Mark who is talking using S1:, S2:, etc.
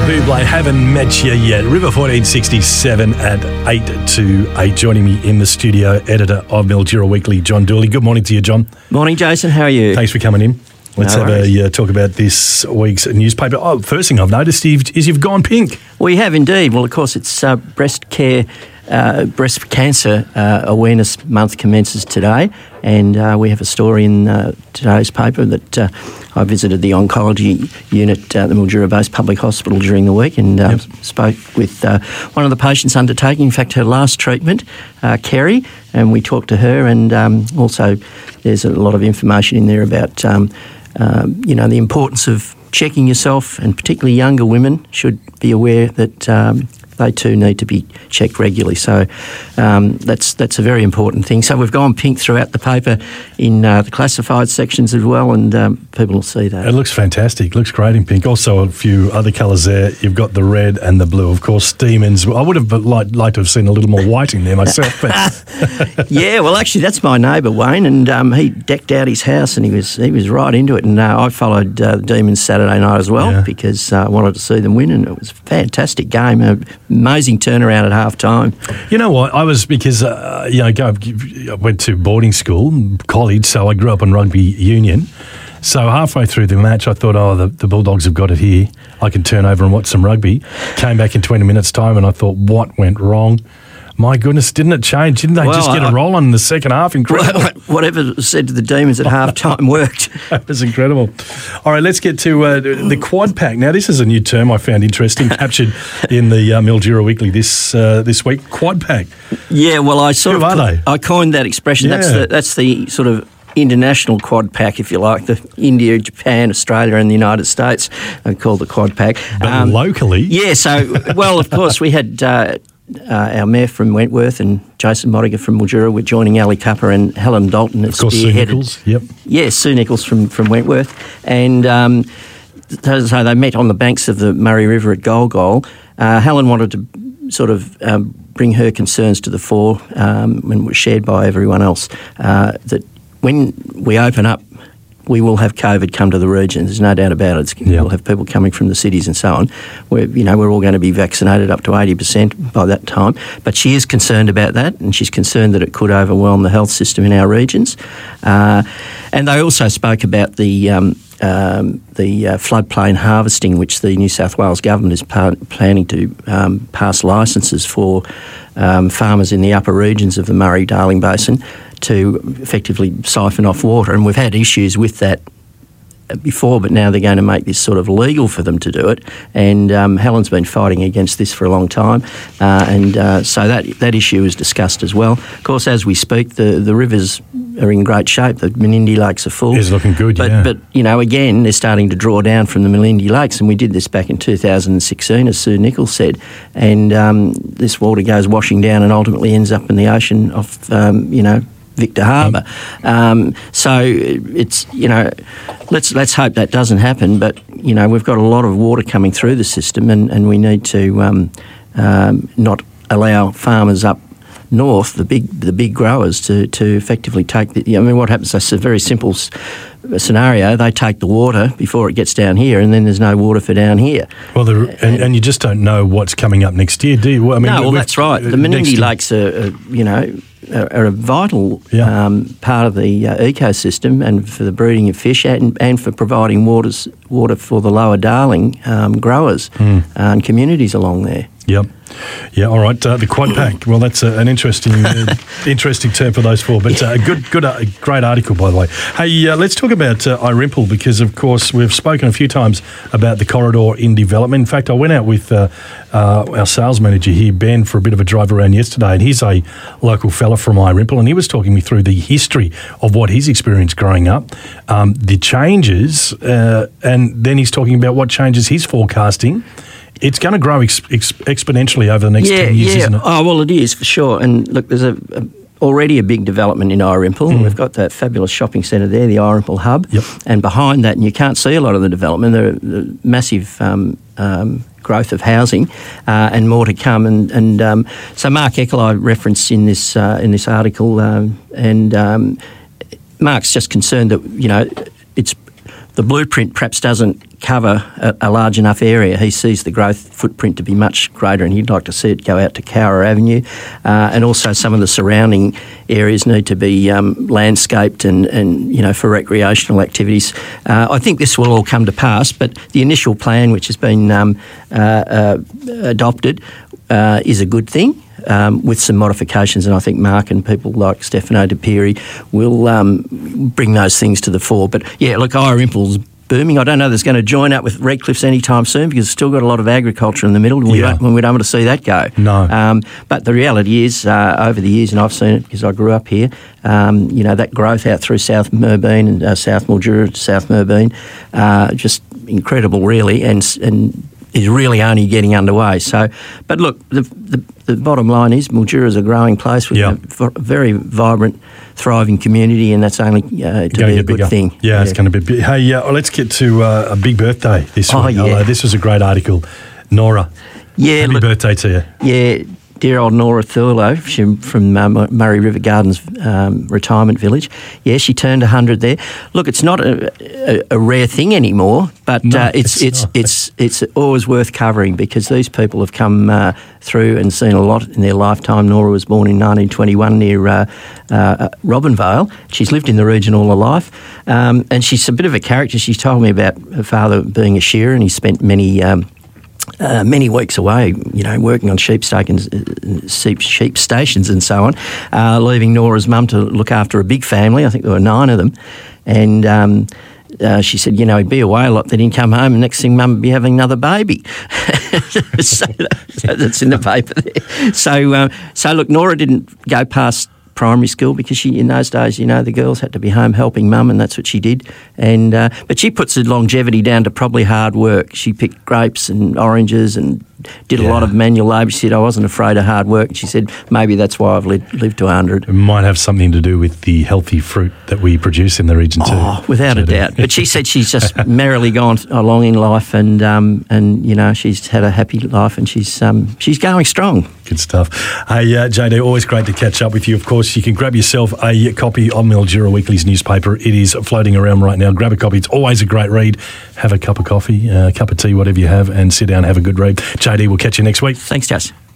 S1: Buble, haven't met you yet. River 1467 at 8 to 8. Joining me in the studio, editor of Mildura Weekly, John Dooley. Good morning to you, John.
S2: Morning, Jason. How are you?
S1: Thanks for coming in. Let's have a talk about this week's newspaper. Oh, first thing I've noticed is you've gone pink.
S2: We have indeed. Well, of course, it's breast cancer awareness month commences today, and we have a story in today's paper that I visited the oncology unit at the Mildura-based public hospital during the week and spoke with one of the patients undertaking, in fact, her last treatment, Kerry, and we talked to her, and also there's a lot of information in there about the importance of checking yourself, and particularly younger women should be aware that they too need to be checked regularly. So that's a very important thing. So we've gone pink throughout the paper in the classified sections as well, and people will see that.
S1: It looks fantastic. Looks great in pink. Also a few other colours there. You've got the red and the blue. Of course, Demons. I would have liked to have seen a little more white in there myself. But
S2: yeah, well, actually, that's my neighbour, Wayne, and he decked out his house and he was right into it. And I followed the Demons Saturday night as well because I wanted to see them win, and it was a fantastic game. Amazing turnaround at half time. You know what?
S1: I was because I went to boarding school, college, so I grew up in rugby union. So halfway through the match, I thought, the Bulldogs have got it here. I can turn over and watch some rugby. Came back in 20 minutes' time, and I thought, what went wrong? My goodness, didn't it change? Didn't they just get a roll on in the second half? Incredible.
S2: Whatever was said to the Demons at half-time worked.
S1: That was incredible. All right, let's get to the quad pack. Now, this is a new term I found interesting, captured in the Mildura Weekly this week. Quad pack.
S2: Yeah, well, I coined that expression.
S1: Yeah.
S2: That's the sort of international quad pack, if you like, the India, Japan, Australia and the United States are called the quad pack.
S1: But locally?
S2: Yeah, so, well, of course, we had... our mayor from Wentworth and Jason Modiger from Mildura were joining Ali Cupper and Helen Dalton.
S1: Of course, Sue Nichols, yep.
S2: Yes, Sue Nichols from Wentworth. And so they met on the banks of the Murray River at Golgol. Helen wanted to sort of bring her concerns to the fore and was shared by everyone else, that when we open up, we will have COVID come to the region. There's no doubt about it. We'll have people coming from the cities and so on. We're all going to be vaccinated up to 80% by that time. But she is concerned about that, and she's concerned that it could overwhelm the health system in our regions. And they also spoke about the floodplain harvesting, which the New South Wales government is planning to pass licences for farmers in the upper regions of the Murray-Darling Basin to effectively siphon off water. And we've had issues with that before, but now they're going to make this sort of legal for them to do it. And Helen's been fighting against this for a long time. So that issue is discussed as well. Of course, as we speak, the rivers are in great shape. The Menindee Lakes are full.
S1: It's looking good,
S2: But again, they're starting to draw down from the Menindee Lakes, and we did this back in 2016, as Sue Nichols said. And this water goes washing down and ultimately ends up in the ocean off, Victor Harbour. So it's, let's hope that doesn't happen. But, we've got a lot of water coming through the system, and we need to not allow farmers up north, the big growers, to effectively take what happens, that's a very simple scenario. They take the water before it gets down here, and then there's no water for down here.
S1: Well, and you just don't know what's coming up next year, do you?
S2: That's right. The Menindee Lakes are a vital part of the ecosystem, and for the breeding of fish and for providing water for the lower Darling growers and communities along there.
S1: Yep. Yeah, all right. The quad pack. Well, that's an interesting term for those four, but a great article, by the way. Hey, let's talk about Irimple, because, of course, we've spoken a few times about the corridor in development. In fact, I went out with our sales manager here, Ben, for a bit of a drive around yesterday, and he's a local fella from Irimple, and he was talking me through the history of what he's experienced growing up, the changes, and then he's talking about what changes he's forecasting. It's going to grow exponentially over the next 10 years, isn't it?
S2: Oh, well, it is, for sure. And look, there's already a big development in Irimple. We've got that fabulous shopping centre there, the Irimple Hub. Yep. And behind that, and you can't see a lot of the development, the massive growth of housing and more to come. And so Mark Eckel I referenced in this article, and Mark's just concerned that, it's the blueprint perhaps doesn't cover a large enough area. He sees the growth footprint to be much greater, and he'd like to see it go out to Cowra Avenue. And also some of the surrounding areas need to be landscaped and for recreational activities. I think this will all come to pass, but the initial plan, which has been adopted, is a good thing. With some modifications, and I think Mark and people like Stefano De Piri will bring those things to the fore. But yeah, look, Irimple's booming. I don't know if it's going to join up with Redcliffe's anytime soon, because it's still got a lot of agriculture in the middle, and we don't want to see that go.
S1: No.
S2: But the reality is, over the years, and I've seen it because I grew up here, that growth out through South Merbeen and South Mildura, South Merbeen, just incredible, really, and is really only getting underway. So, but look, the bottom line is Mildura is a growing place with a very vibrant, thriving community, and that's only to be a good thing.
S1: Yeah, it's going to be big. Hey, let's get to a big birthday this week.
S2: Yeah.
S1: This was a great article. Nora, happy birthday to you.
S2: Yeah, dear old Nora Thurlow from Murray River Gardens retirement village. Yeah, she turned 100 there. Look, it's not a rare thing anymore, but it's always worth covering, because these people have come through and seen a lot in their lifetime. Nora was born in 1921 near Robinvale. She's lived in the region all her life, and she's a bit of a character. She's told me about her father being a shearer, and he spent many weeks away, working on sheep stations and so on, leaving Nora's mum to look after a big family. I think there were 9 of them. And she said, he'd be away a lot, then he'd come home, and next thing Mum would be having another baby. so that's in the paper there. So look, Nora didn't go past primary school, because in those days, the girls had to be home helping Mum, and that's what she did. And but she puts the longevity down to probably hard work. She picked grapes and oranges and did a lot of manual labour. She said, I wasn't afraid of hard work. And she said, maybe that's why I've lived to 100.
S1: It might have something to do with the healthy fruit that we produce in the region too.
S2: Oh, without a doubt. But she said she's just merrily gone along in life, and she's had a happy life, and she's going strong.
S1: Good stuff. Hey, JD, always great to catch up with you. Of course, you can grab yourself a copy of Mildura Weekly's newspaper. It is floating around right now. Grab a copy. It's always a great read. Have a cup of coffee, a cup of tea, whatever you have, and sit down and have a good read. JD, we'll catch you next week.
S2: Thanks, Jess.